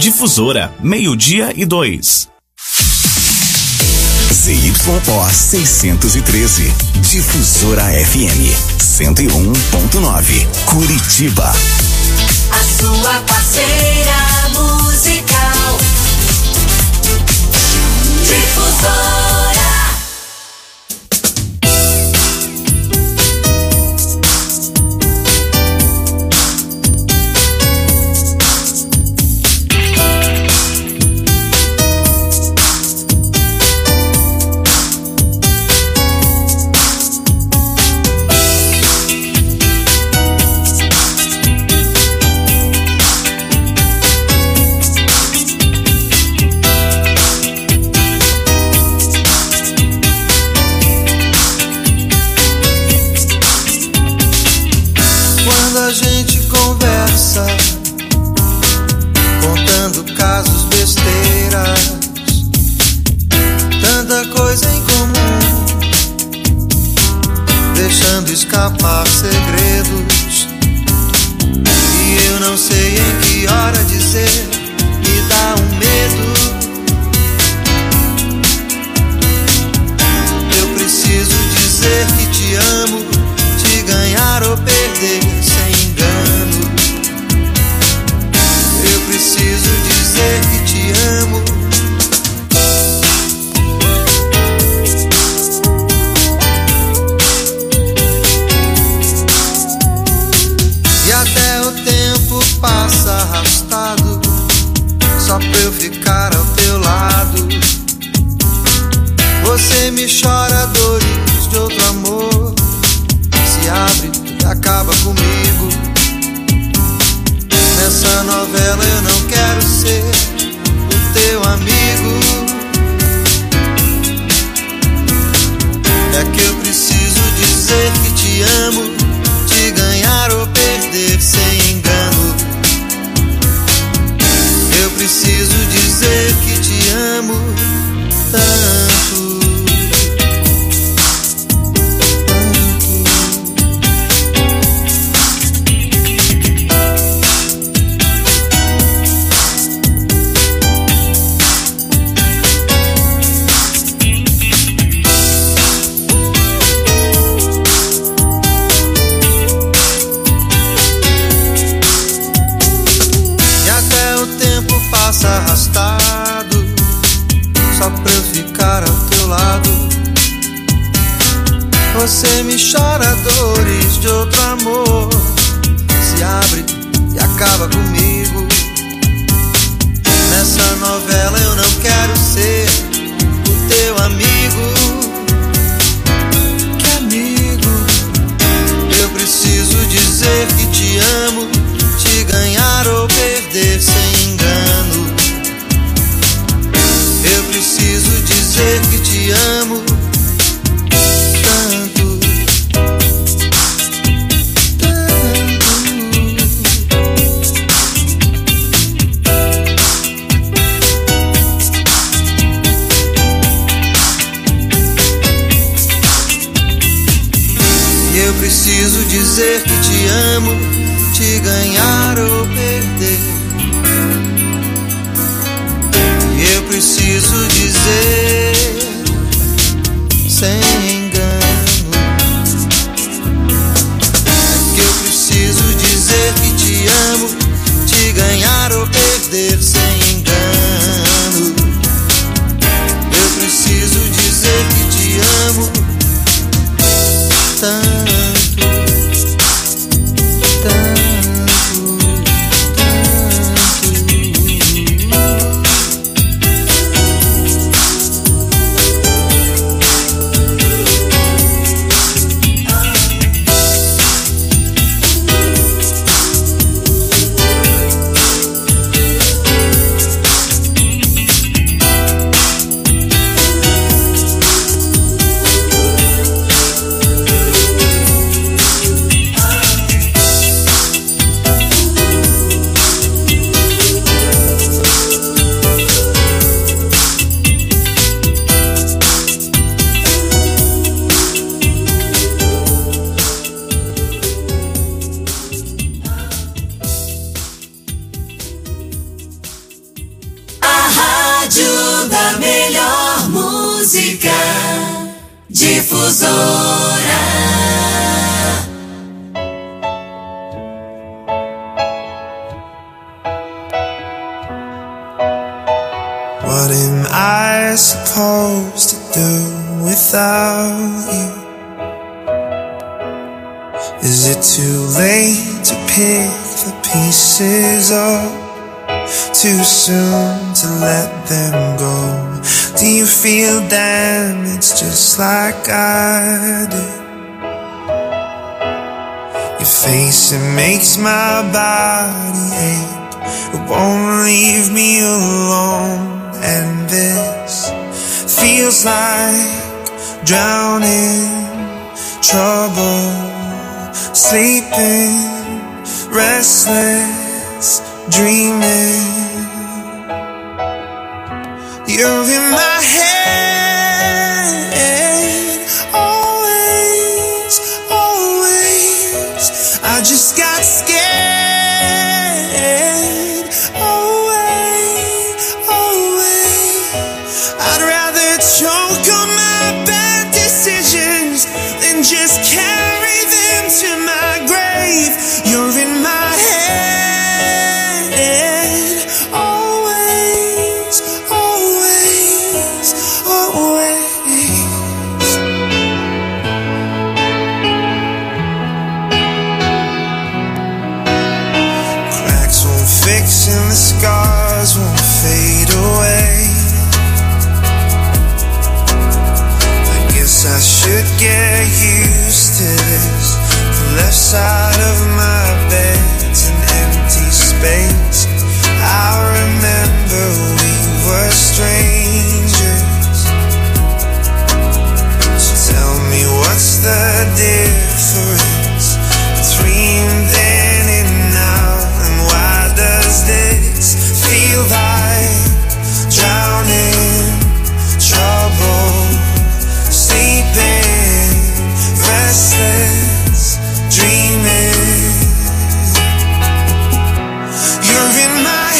Difusora, 12:02. ZYO 613, Difusora FM 101.9, Curitiba. A sua parceira musical. Difusora. Contando casos, besteiras, tanta coisa em comum, deixando escapar segredos. E eu não sei em que hora dizer, me dá um medo. Eu preciso dizer que te amo, te ganhar ou perder sem engano. Eu preciso dizer que te amo. E até o tempo passa arrastado, só pra eu ficar ao teu lado. Você me chora dores de outro amor, se abre e acaba comigo. Nessa novela eu não quero ser o teu amigo. É que eu preciso dizer que te amo, te ganhar ou perder sem engano. Eu preciso dizer que te amo tanto. Arrastado, só pra eu ficar ao teu lado. Você me chora dores de outro amor, se abre e acaba comigo. Nessa novela eu não quero ser o teu amigo. Que amigo? Eu preciso dizer que te amo, te ganhar ou perder sem engano. Eu preciso dizer que te amo tanto, tanto. Eu preciso dizer que te amo, te ganhar ou perder. Eu preciso dizer sem engano. É que eu preciso dizer que te amo, te ganhar ou perder sem engano. Eu preciso dizer que te amo tanto. rádio da melhor música. Difusora. What am I supposed to do without you? Is it too late to pick the pieces up? Too soon to let them go? Do you feel damaged just like I do? Your face, it makes my body ache. It won't leave me alone. And this feels like drowning, trouble, sleeping, restless, dreaming. You're in my head, always, always. I just got scared, always, always. I'd rather choke on my bad decisions than just carry them to my grave. You're in my head, always, always, always. Cracks won't fix and the scars won't fade away. I should get used to this. The left side of my bed's an empty space. I remember we were strangers. So tell me, what's the difference between then and now? And why does this feel like drowning, trouble, sleeping, restless, dreaming? You're in my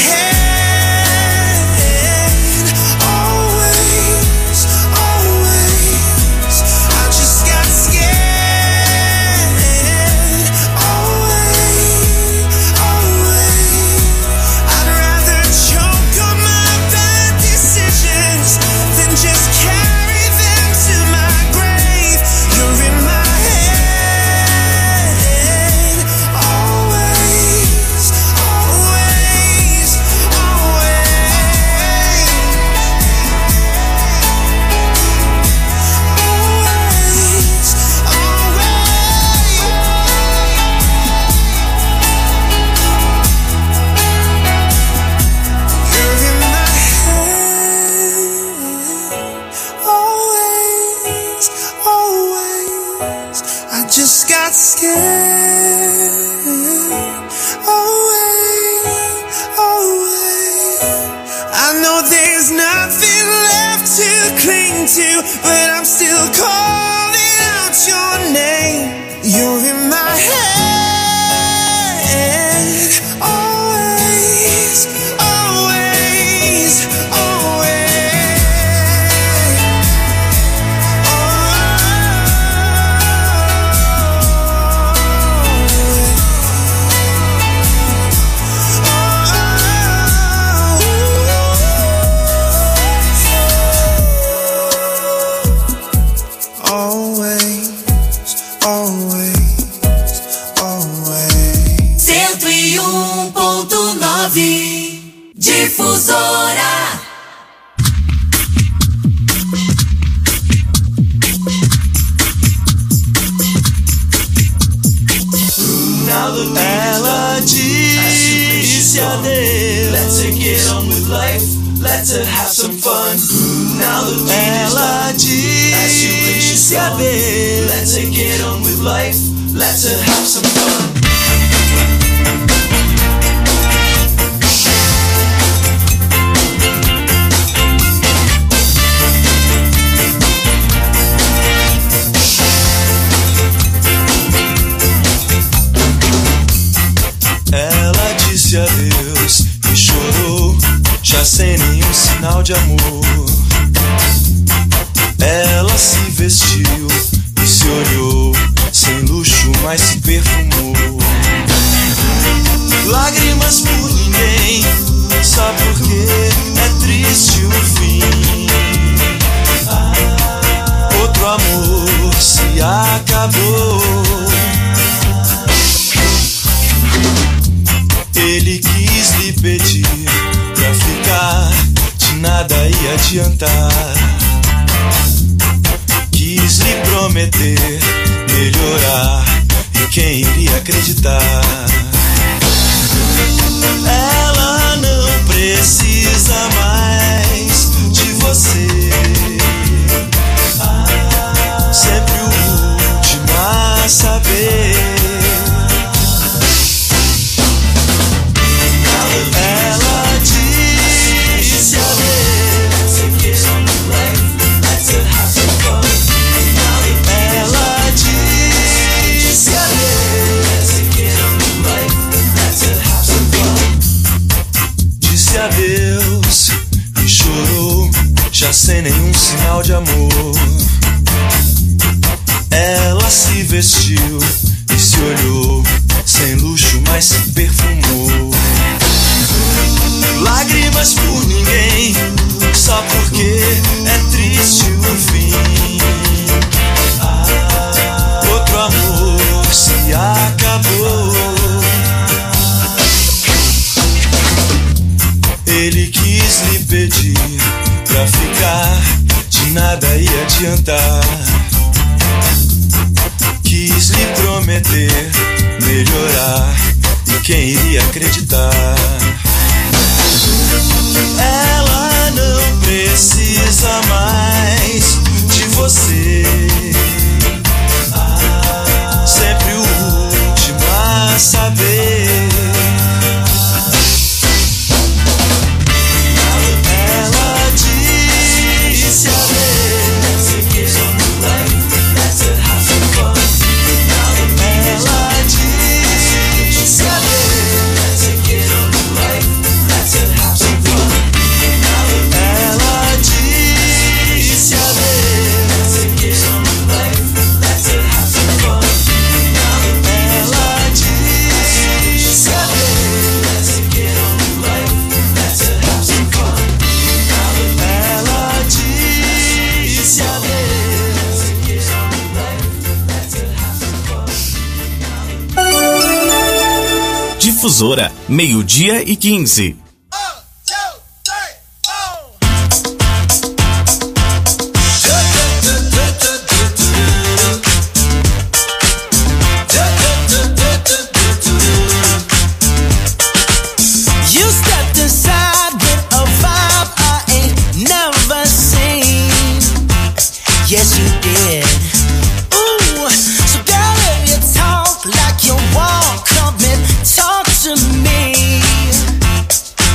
head, always, always. I just got scared, always, always. I'd rather choke on my bad decisions than just carry them to my grave. You're in my head, always, always, always, always. I just got scared, always, always. I know there's nothing left to cling to, but I'm still calling out your name. You're in my head, always, always, always. Always, always, always. 101.9 Difusora. Ela disse adeus. Let's get on with life. Let's have some fun. Now the Ela disse adeus. Let's get on with life. Let's have some fun. Ela disse adeus e chorou. Já já sem nenhum sinal de amor. Ela se vestiu e se olhou, sem luxo, mas se perfumou. Lágrimas por ninguém, só porque é triste o fim. Outro amor se acabou. Ele quis lhe pedir pra ficar, de nada ia adiantar. Quis lhe prometer melhorar, e quem iria acreditar? Ela não precisa mais de você. Sempre o último a saber. Ela disse adeus. Ela disse adeus. Disse adeus e chorou, já sem nenhum sinal de amor. Ela se vestiu e se olhou, sem luxo, mas se perfumou. Lágrimas por ninguém, só porque é triste o fim. Outro amor se acabou. Ele quis lhe pedir pra ficar, de nada ia adiantar. Quis lhe prometer melhorar, e quem iria acreditar? Ela não precisa mais de você. Sempre o último a saber. Ela disse adeus. Ela disse Difusora, 12:15. Yes, you did. Ooh, so girl, if you talk like you walk, come and talk to me.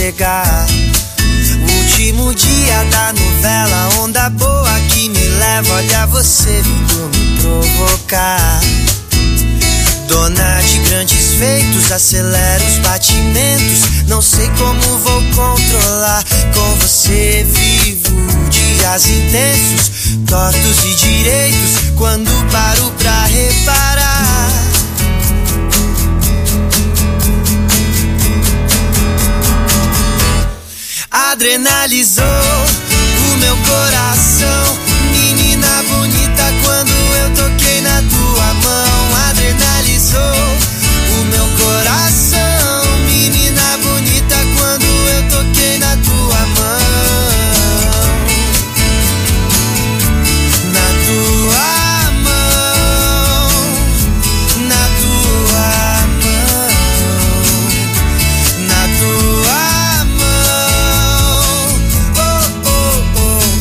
chegar. O último dia da novela, onda boa que me leva. Olha você vindo me provocar. Dona de grandes feitos, acelera os batimentos. Não sei como vou controlar. Com você vivo dias intensos, tortos e direitos. Quando paro pra reparar, adrenalizou o meu coração. Menina bonita, quando eu toquei na tua mão. Adrenalizou o meu coração. Menina bonita, quando eu toquei na tua mão. Na tua mão, na tua mão, na tua mão. Oh, oh,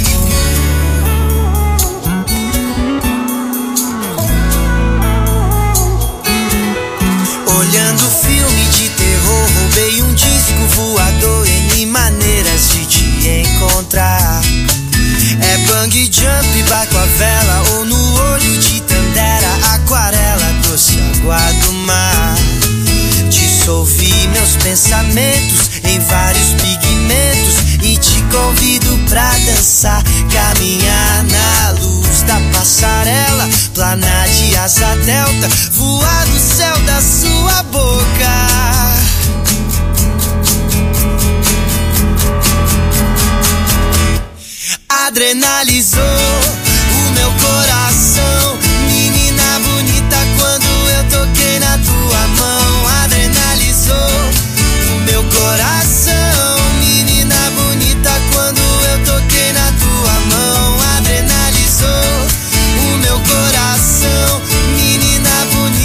oh. Olhando filme de terror, roubei um disco voador. N maneiras de te encontrar. É bang jump, barco a vela, ou no olho de Tandera, aquarela, doce água do mar. Dissolvi meus pensamentos em vários pigmentos e te convido pra dançar. Caminhar na luz da passarela, planar de asa delta, voar no céu da sua boca. Adrenalizou o meu coração. Menina bonita, quando eu toquei na tua mão. Adrenalizou o meu coração. Menina bonita, quando eu toquei na tua mão. Adrenalizou o meu coração. Menina bonita.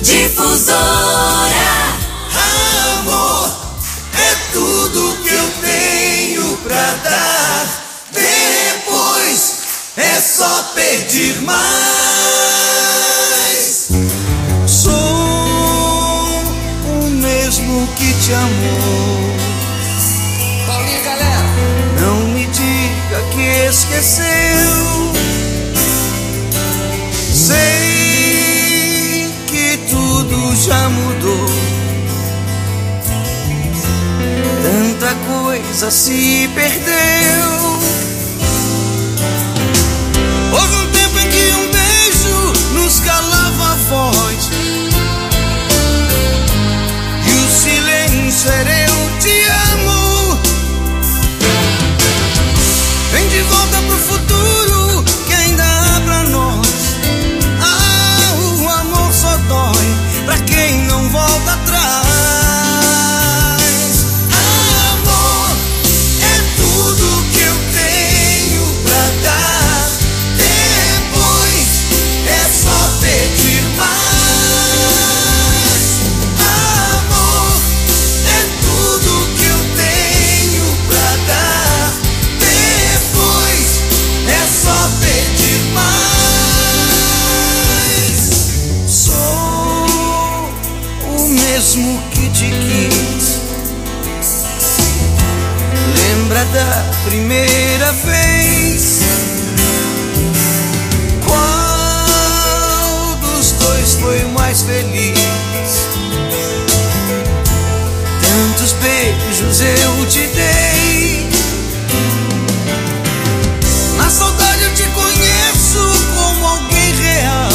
Difusora. Amor é tudo que eu tenho pra dar. Depois é só pedir mais. Sou o mesmo que te amou. Paulinho, galera. Não me diga que esqueceu. Sei que tudo já mudou. Tanta coisa se perdeu. Houve um tempo em que um beijo nos calava a voz, e o silêncio era eu te amo. Vem de volta pro futuro que ainda há pra nós. Ah, o amor só dói pra quem não volta atrás. Amor é tudo que eu tenho pra dar. Depois é só pedir mais. Amor é tudo que eu tenho pra dar. Depois é só pedir mais. Sou o mesmo que te quis. Lembra da primeira vez? Qual dos dois foi mais feliz? Tantos beijos eu te dei. Na saudade eu te conheço como alguém real,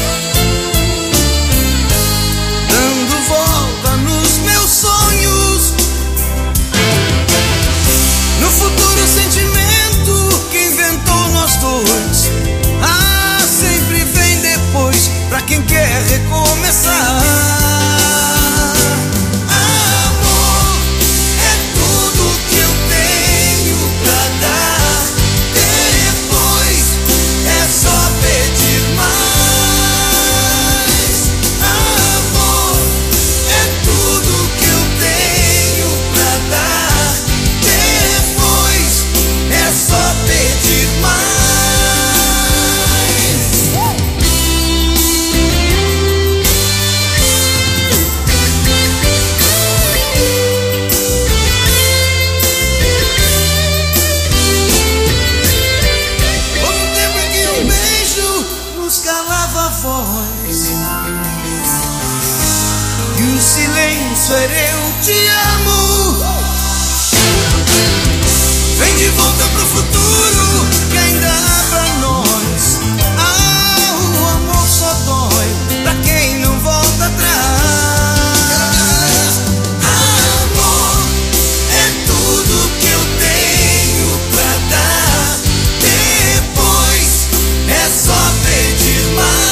dando volta nos meus sonhos. No futuro, o sentimento que inventou nós dois. Ah, sempre vem depois pra quem quer recomeçar. Amor é tudo que eu tenho pra dar. Depois é só pedir mais. Amor é tudo que eu tenho pra dar. Depois é só pedir mais. Houve um tempo em que um beijo nos calava a voz, e o silêncio era eu te amo. Vem de volta pro futuro que ainda há pra nós. Ah, o amor só dói pra quem não volta atrás. Amor é tudo que eu tenho pra dar. Depois é só pedir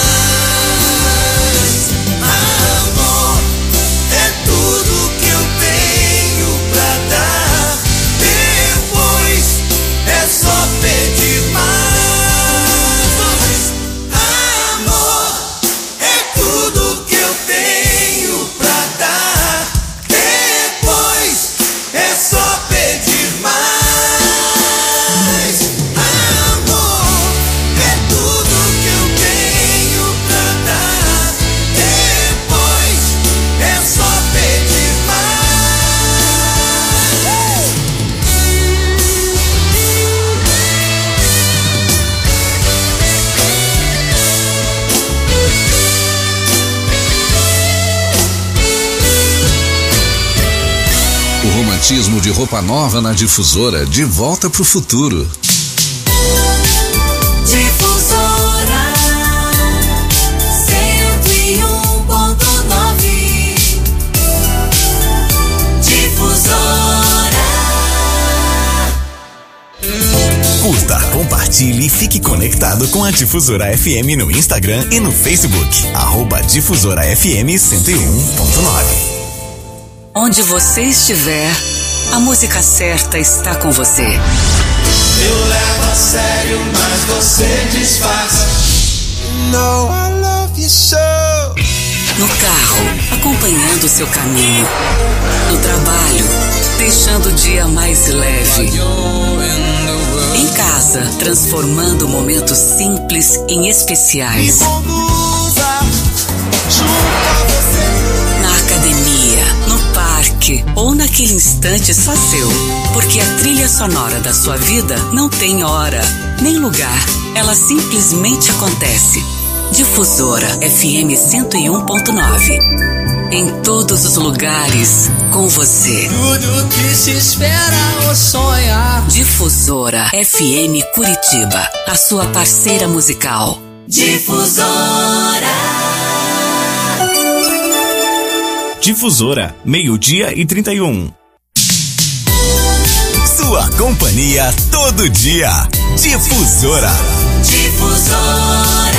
mais. Amor é tudo que eu tenho pra dar. Depois é só pedir mais. Amor é tudo que eu tenho pra dar. Depois é só pedir mais. Amor é tudo que eu tenho pra dar. Depois é só pedir mais. O romantismo de Roupa Nova na Difusora, de volta pro futuro. Difusora 101.9. Difusora. Curta, compartilhe e fique conectado com a Difusora FM no Instagram e no Facebook. @Difusora FM 101.9. Onde você estiver, a música certa está com você. Eu levo a sério, mas você disfarça. You know I love you so. No carro, acompanhando seu caminho. No trabalho, deixando o dia mais leve. Em casa, transformando momentos simples em especiais. Na academia, no parque ou naquele instante só seu. Porque a trilha sonora da sua vida não tem hora, nem lugar. Ela simplesmente acontece. Difusora FM 101.9. Em todos os lugares, com você. Tudo que se espera ou sonha. Difusora FM Curitiba, a sua parceira musical. Difusora. Difusora, 12:31. Sua companhia todo dia. Difusora. Difusora.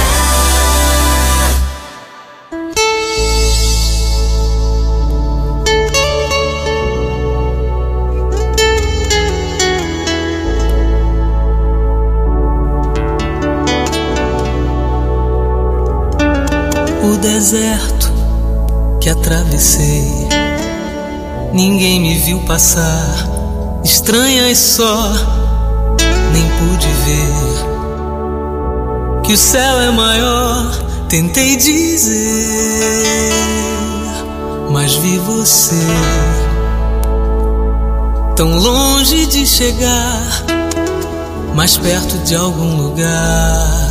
O deserto que atravessei, ninguém me viu passar, estranha e só, nem pude ver que o céu é maior. Tentei dizer, mas vi você tão longe de chegar, mais perto de algum lugar.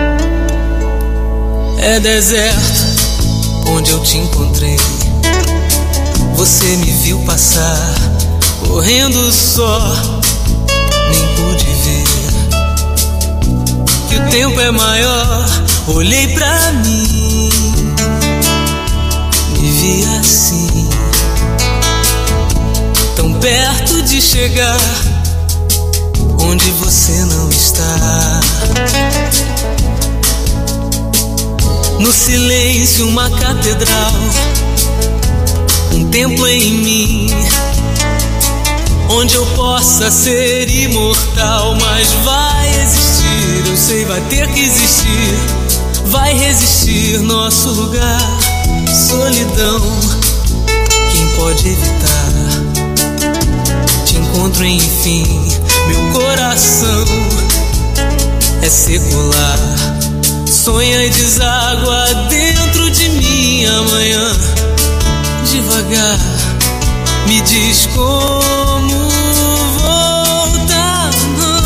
É deserto onde eu te encontrei, você me viu passar, correndo só, nem pude ver que o tempo é maior. Olhei pra mim, me vi assim, tão perto de chegar onde você não está. No silêncio uma catedral, um templo em mim, onde eu possa ser imortal. Mas vai existir, eu sei, vai ter que existir, vai resistir nosso lugar. Solidão, quem pode evitar? Te encontro enfim, meu coração é secular. Sonha e deságua dentro de mim amanhã. Devagar, me diz como voltar.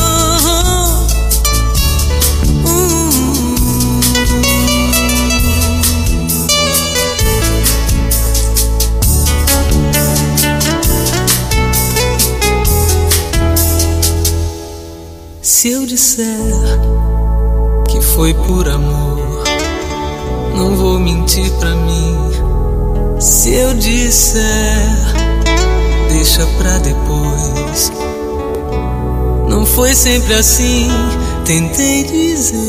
Se eu disser que foi por amor, não vou mentir pra mim. Se eu disser, deixa pra depois. Não foi sempre assim, tentei dizer,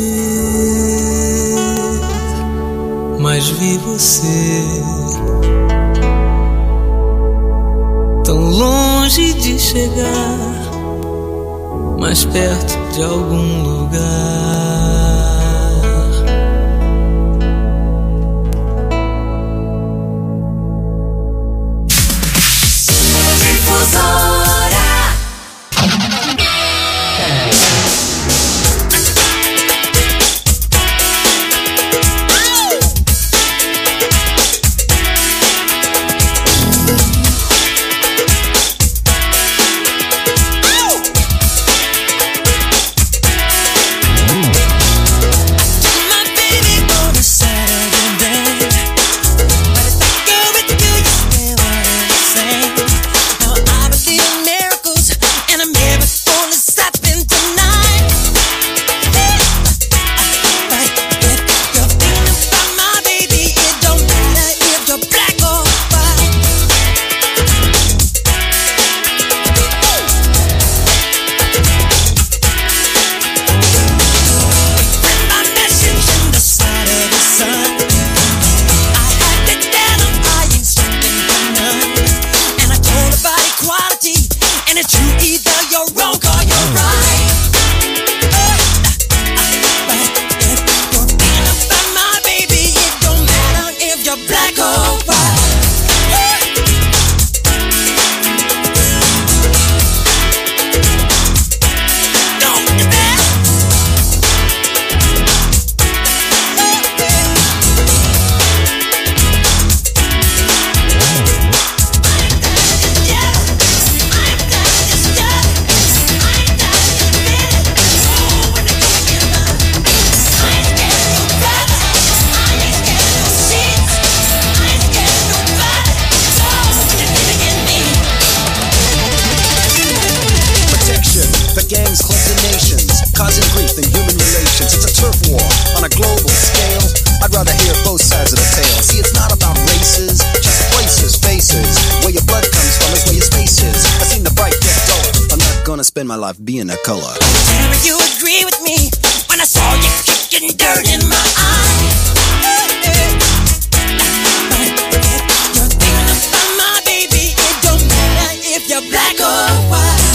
mas vi você tão longe de chegar, mais perto de algum lugar. Spend my life being a color. Never you agree with me when I saw you kicking dirt in my eye. You're thinking about my baby. It don't matter if you're black or white.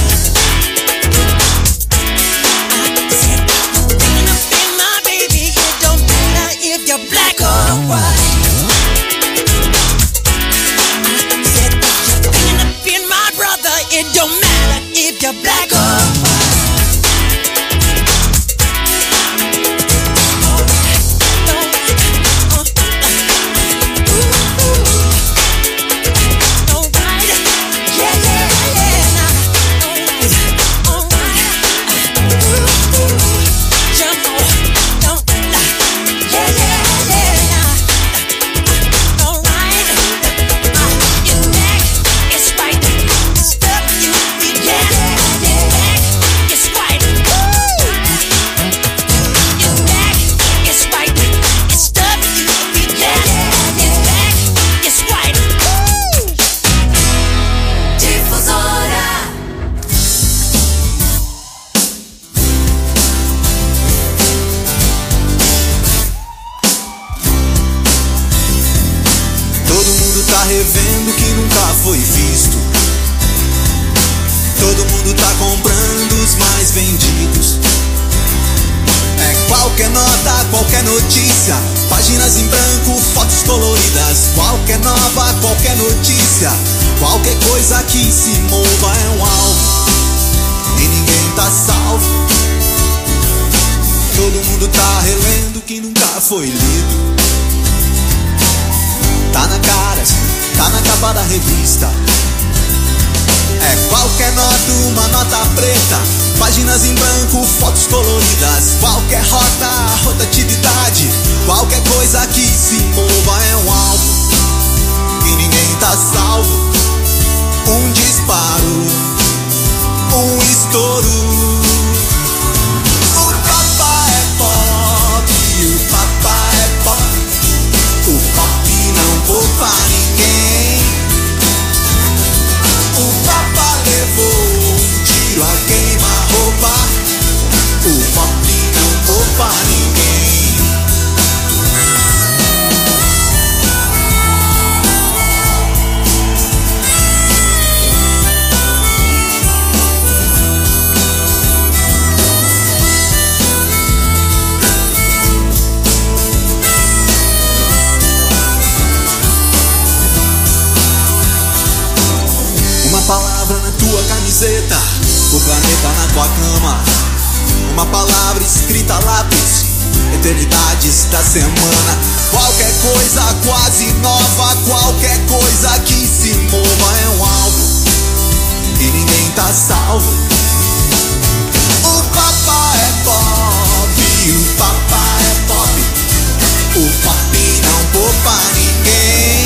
I said you're thinking about my baby. It don't matter if you're black or white. I said you're thinking about my brother. It don't matter if you're black or white. Revendo que nunca foi visto. Todo mundo tá comprando os mais vendidos. É qualquer nota, qualquer notícia, páginas em branco, fotos coloridas. Qualquer nova, qualquer notícia, qualquer coisa que se mova é um alvo. E ninguém tá salvo. Todo mundo tá relendo que nunca foi lido. Tá na cara, tá na capa da revista. É qualquer nota, uma nota preta, páginas em branco, fotos coloridas. Qualquer rota, rotatividade, qualquer coisa que se mova é um alvo. E ninguém tá salvo. Um disparo, um estouro. O papá é pop, o papá é pop. O pop não poupa ninguém. O papá levou um tiro a queima-roupa. O pop não poupa ninguém. Palavra na tua camiseta, o planeta na tua cama. Uma palavra escrita a lápis, eternidades da semana. Qualquer coisa quase nova, qualquer coisa que se mova é um alvo. E ninguém tá salvo. O papá é pop, o papá é pop. O pop não poupa ninguém.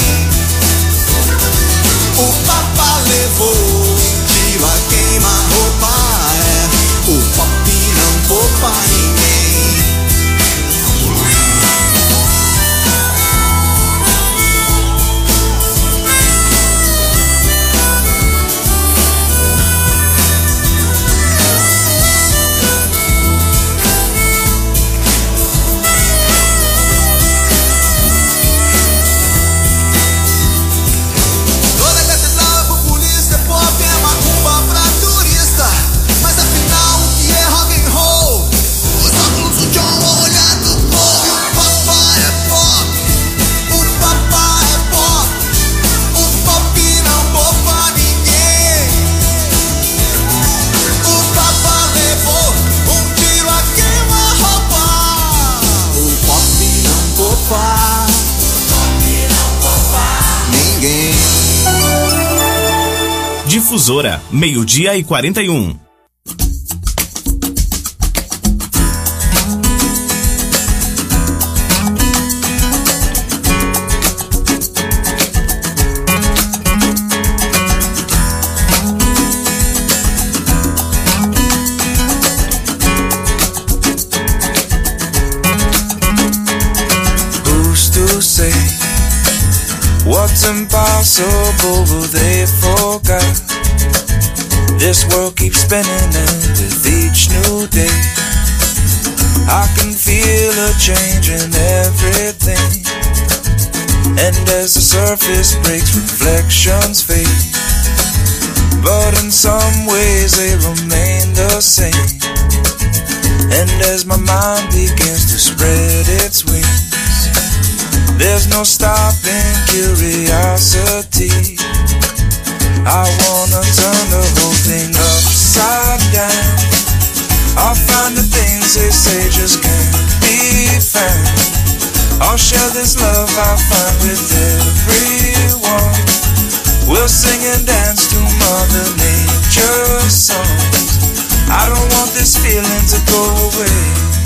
O papá levou tiro a queima-roupa. É, o pop não poupa ninguém. Difusora, 12:41. What's impossible will they forget? This world keeps spinning and with each new day I can feel a change in everything. And as the surface breaks, reflections fade, but in some ways they remain the same. And as my mind begins to spread its wings, there's no stopping curiosity. I wanna turn the whole thing upside down. I'll find the things they say just can't be found. I'll share this love I find with everyone. We'll sing and dance to Mother Nature's songs. I don't want this feeling to go away.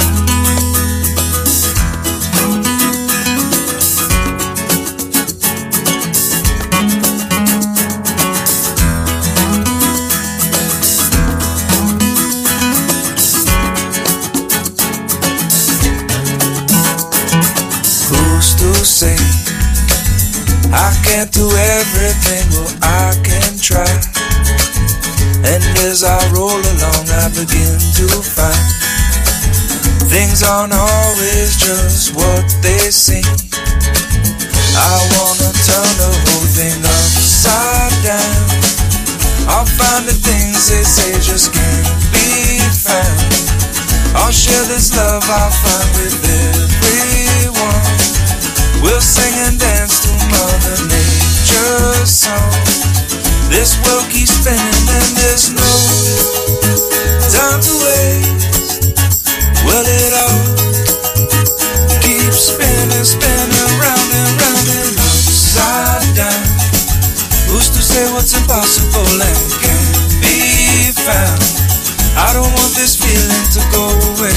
Say I can't do everything, well I can try. And as I roll along I begin to find things aren't always just what they seem. I wanna turn the whole thing upside down. I'll find the things they say just can't be found. I'll share this love I find with everyone. We'll sing and dance to Mother Nature's song. This world keeps spinning and there's no time to waste. Well, it all keeps spinning, spinning round and round and upside down. Who's to say what's impossible and can't be found? I don't want this feeling to go away.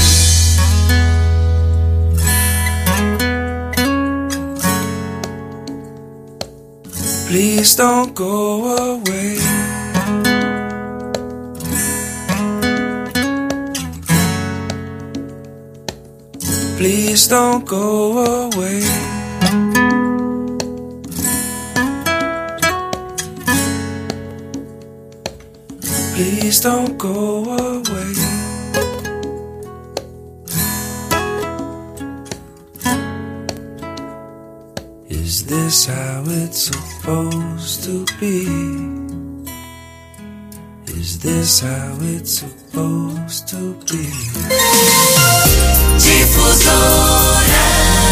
Please don't go away. Please don't go away. Please don't go away. Is this how it's supposed to be? Is this how it's supposed to be? Difusora.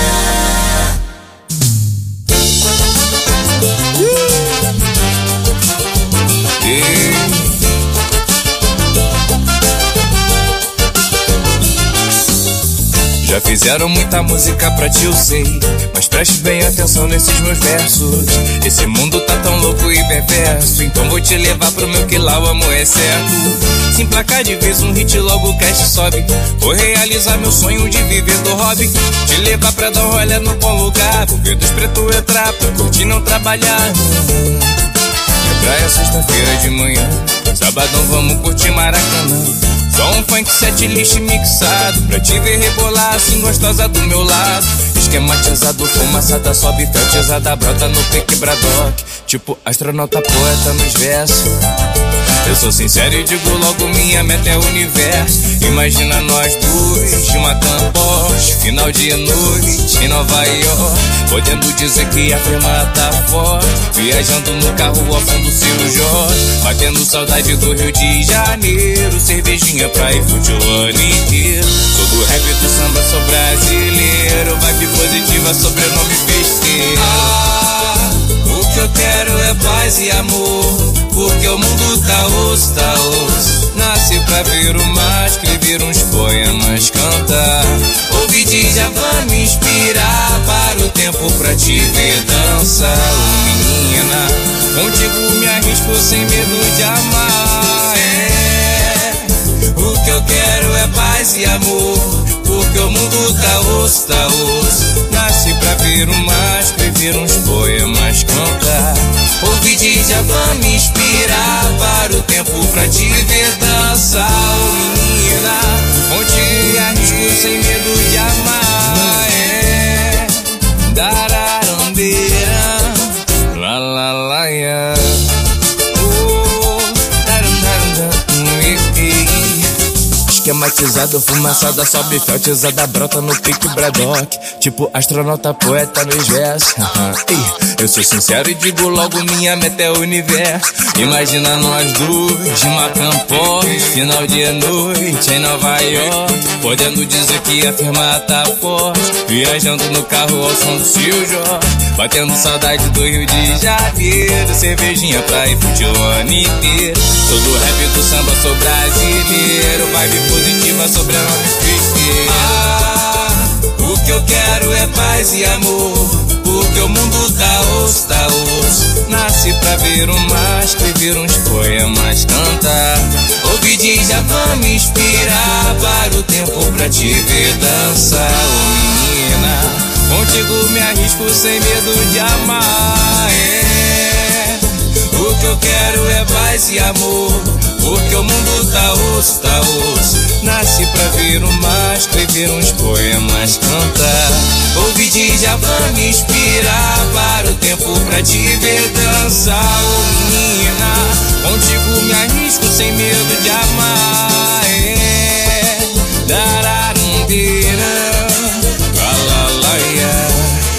Já fizeram muita música pra ti, eu sei, mas preste bem atenção nesses meus versos. Esse mundo tá tão louco e perverso, então vou te levar pro meu que lá o amor é certo. Se emplacar de vez um hit, logo o cast sobe. Vou realizar meu sonho de viver do hobby, te levar pra dar um olha no bom lugar. Vou ver dos pretos entrar pra curtir não trabalhar. É praia sexta-feira de manhã, sabadão vamos curtir Maracanã. Só um funk set list mixado, pra te ver rebolar assim gostosa do meu lado. Esquematizado, fumaçada, sobe feltizada, brota no pique Bradock, tipo astronauta poeta nos versos. Eu sou sincero e digo logo, minha meta é o universo. Imagina nós dois de uma Porsche, final de noite em Nova York, podendo dizer que a firma tá forte, viajando no carro ao fundo do Ciro Jorge, batendo saudade do Rio de Janeiro, cervejinha pra ir fute o ano inteiro. Sou do rap do samba, sou brasileiro, vibe positiva, sobrenome besteira. O que eu quero é paz e amor, porque o mundo tá osso, tá osso. Nasci pra ver o mar, escrever uns poemas, cantar. Ouvir Djavan me inspirar, para o tempo pra te ver dançar. Oh, menina, contigo me arrisco sem medo de amar. O que eu quero é paz e amor, porque o mundo tá osso, tá osso. Nasci pra ver o mar, escrever uns poemas, cantar. Ouvir Djavan me inspirar, para o tempo pra te ver dançar. Oh, menina, contigo me arrisco sem medo de amar. Dararandeira, la la la ya. Esquematizado, fumaçada, sobe feltizada, brota no pique Braddock, tipo astronauta, poeta nos versos. Eu sou sincero e digo logo, minha meta é o universo. Imagina nós dois, de Macampó, final de noite em Nova York, podendo dizer que a firma tá forte, viajando no carro ao som do Seu Jorge, batendo saudade do Rio de Janeiro, cervejinha pra ir fute o ano inteiro. Sou do rap do samba, sou brasileiro, vibe positiva sobre a nova. O que eu quero é paz e amor, porque o mundo tá osso, tá osso. Nasci pra ver o mar, escrever uns poemas, cantar. Ouvir Djavan me inspirar, para o tempo pra te ver dançar. Oh, menina, contigo me arrisco sem medo de amar. O que eu quero é paz e amor, porque o mundo tá osso, tá osso. Nasci pra ver o mar, escrever uns poemas, cantar. Ouvir Djavan me inspirar, para o tempo pra te ver dançar. Oh, menina, contigo me arrisco sem medo de amar. Dararundeira, la la la ya.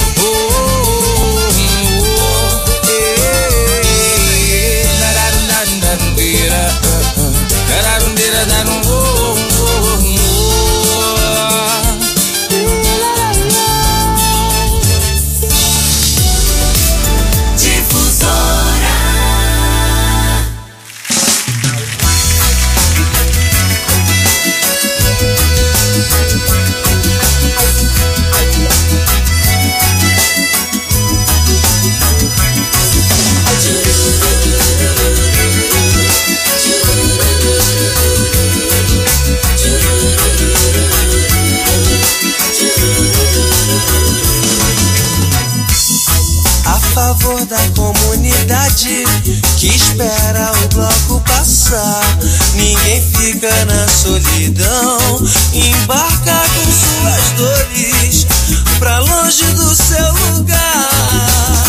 Da comunidade que espera o bloco passar, ninguém fica na solidão, embarca com suas dores pra longe do seu lugar.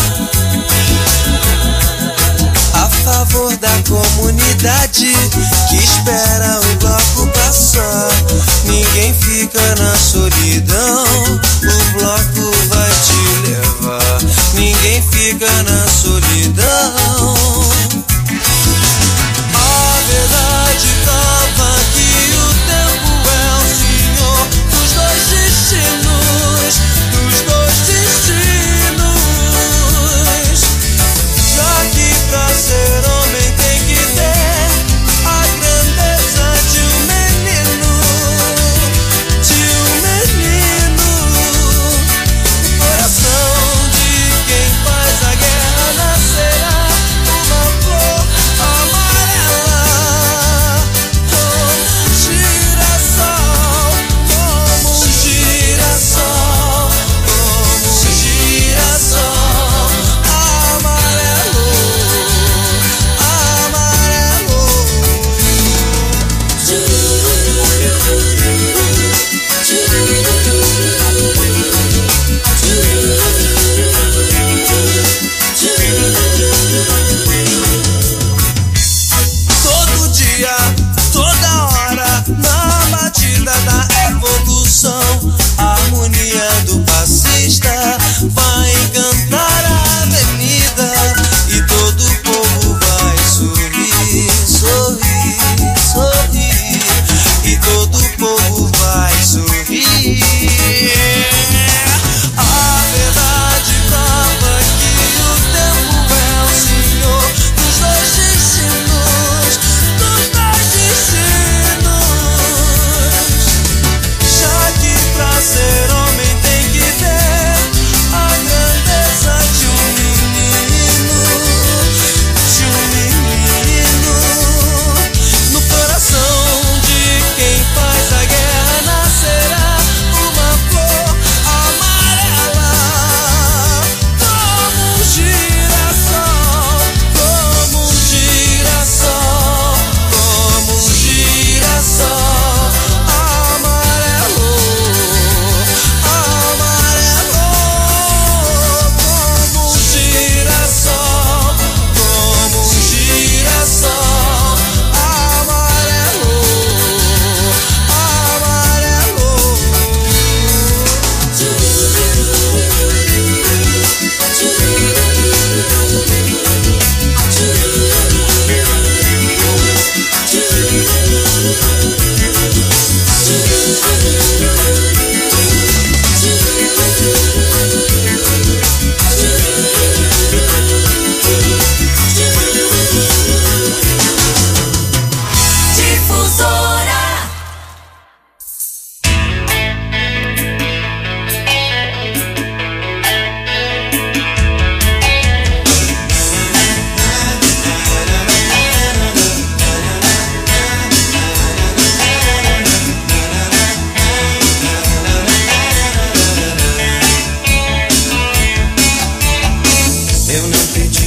A favor da comunidade que espera o bloco passar, ninguém fica na solidão, o bloco vai te levar, ninguém fica na solidão. A verdade prova que o tempo é o senhor dos dois destinos, dos dois destinos. Já que pra ser homem tem que ter a grandeza de um menino, o coração de quem faz a guerra nascerá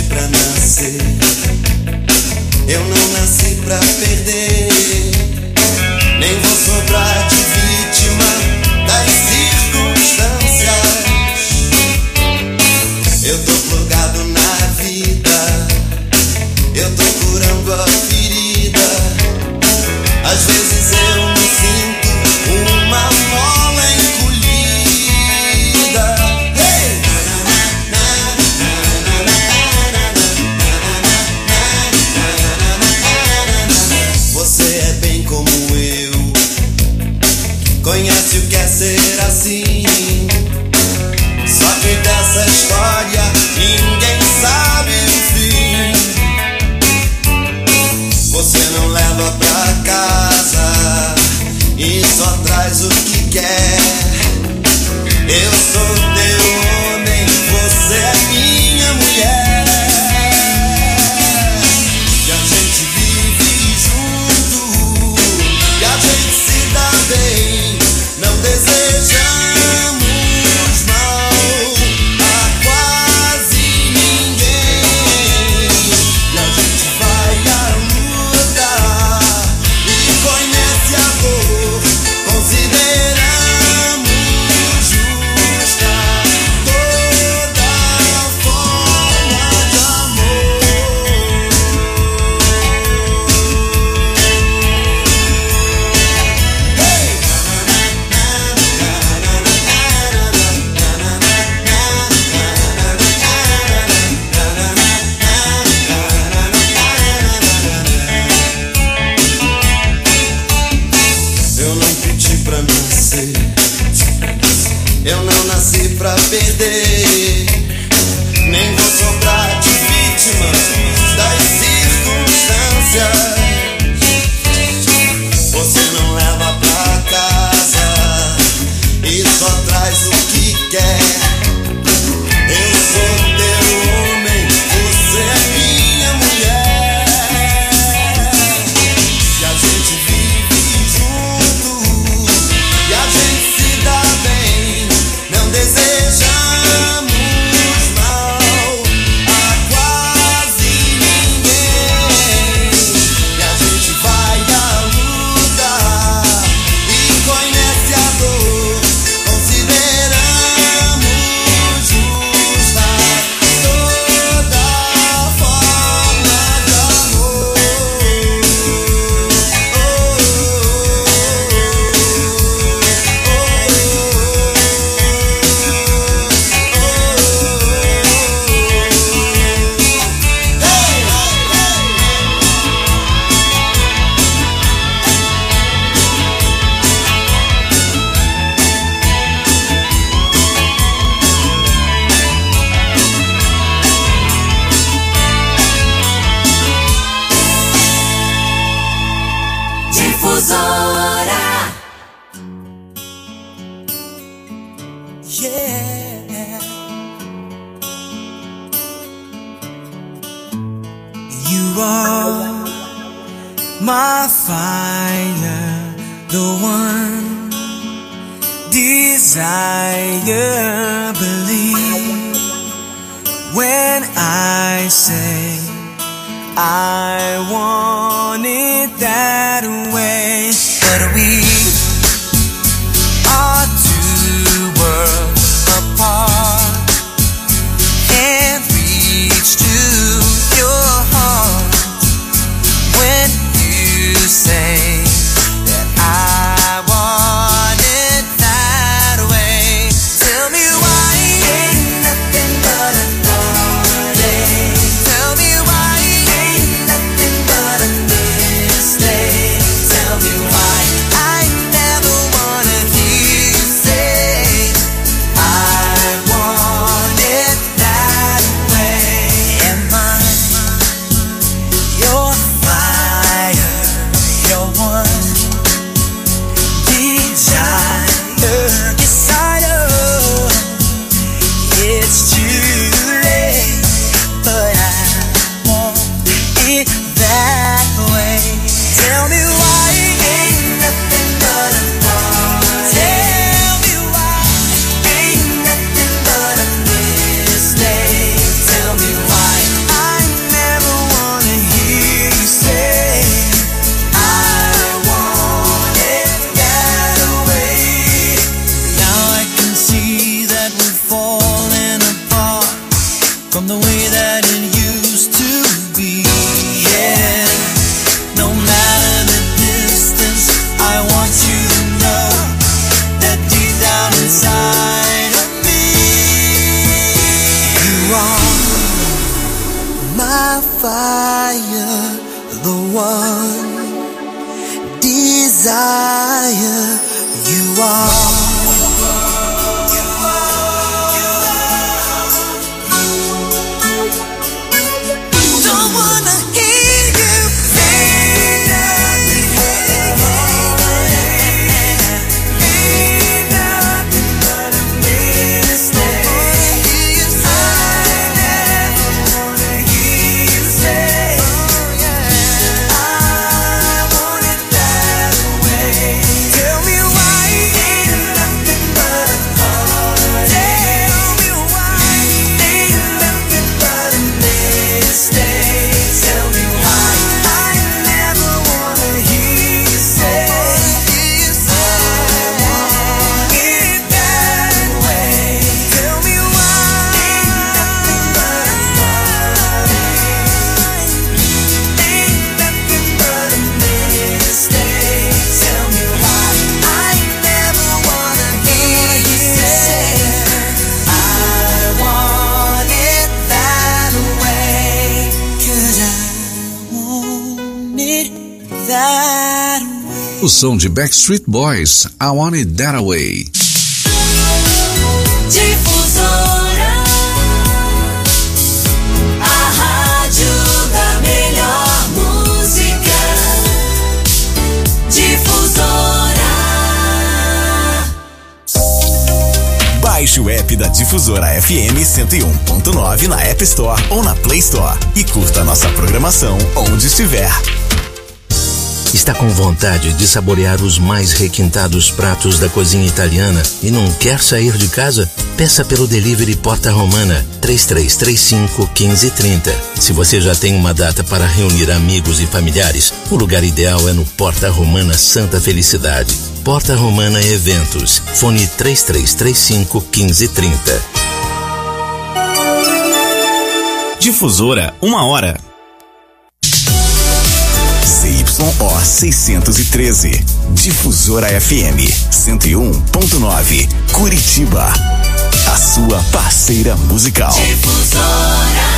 pra nascer. Eu não nasci pra perder. Nem vou sobrar de vítima das circunstâncias. Eu tô plugado na vida. Eu tô curando a ferida. Às vezes eu me sinto uma mola encolhida. Hey! Você é bem como eu. Conhece o que é ser assim. Só que dessa história ninguém sabe o fim. Você não leva pra casa e só traz o que quer. Eu sou teu homem, você é minha mulher. E a gente vive junto, e a gente se dá bem. Não desejamos mal a quase ninguém. E a gente vai à luta e conhece a dor. Consideramos justa toda forma de amor. Eu não pedi pra nascer. Eu não nasci pra perder. Nem vou sobrar de vítima das circunstâncias. Você não leva pra casa e só traz o que quer. Eu sou teu homem, você é minha mulher. E a gente vive junto, e a gente se dá bem. Não desejamos mal a quase ninguém. E a gente vai à luta e conhece a dor. Consideramos justa toda forma de amor. Difusora. Yeah. You are my fire, the one desire. Believe when I say I want it that way. But we are two worlds apart. Can't reach to your heart when you say that I want it that way. Tell me why ain't nothing but a heartache. Tell me why ain't nothing but a mistake. fire, the one desire you are. Don't wanna hear you say nothing, ain't nothing but a mistake. I never wanna hear you say, I want it that way. Tell me why ain't nothing but a heartache. Tell me why ain't nothing but a mistake. Tell me why I never wanna hear you say, I want it that way. Tell me why ain't nothing but a heartache. Ain't nothing but a mistake. Tell me why I never wanna hear you say, I want it that way. 'Cause I want it that way. O som de Backstreet Boys, I Want It That Way. Difusora, a rádio da melhor música. Difusora. Baixe o app da Difusora FM 101.9 na App Store ou na Play Store e curta nossa programação onde estiver. Está com vontade de saborear os mais requintados pratos da cozinha italiana e não quer sair de casa? Peça pelo delivery Porta Romana 3335-1530. Se você já tem uma data para reunir amigos e familiares, o lugar ideal é no Porta Romana Santa Felicidade. Porta Romana Eventos. Fone 3335-1530. Difusora, 1 hora. ZYO 613. Difusora FM 101.9. Curitiba. A sua parceira musical. Difusora.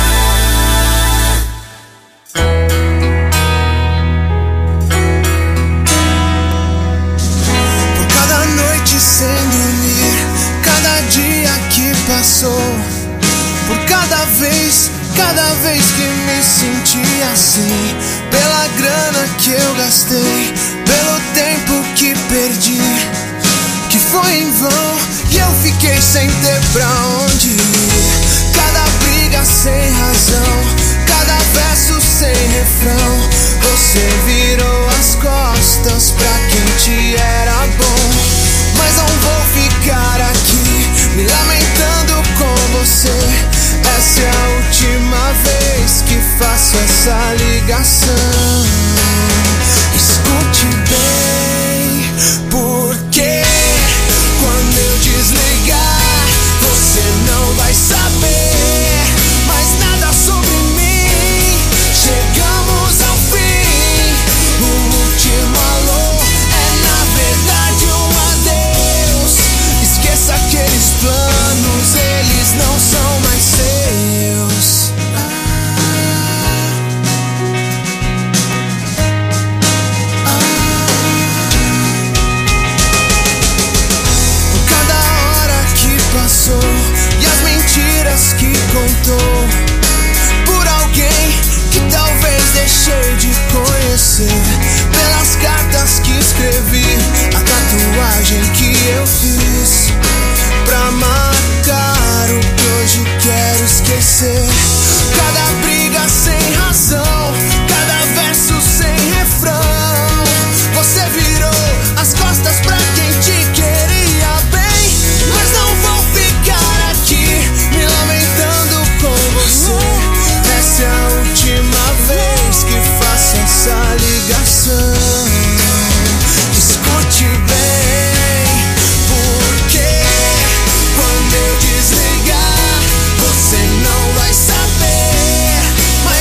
Por cada noite sem dormir, cada dia que passou, por cada vez que me senti assim, pela grana que eu gastei, pelo tempo que perdi, que foi em vão e eu fiquei sem ter pra onde ir. Cada briga sem razão, cada verso sem refrão, você virou as costas pra quem te era bom. Mas não vou ficar aqui me lamentando com você. Essa é a última vez que faço essa ligação. Escute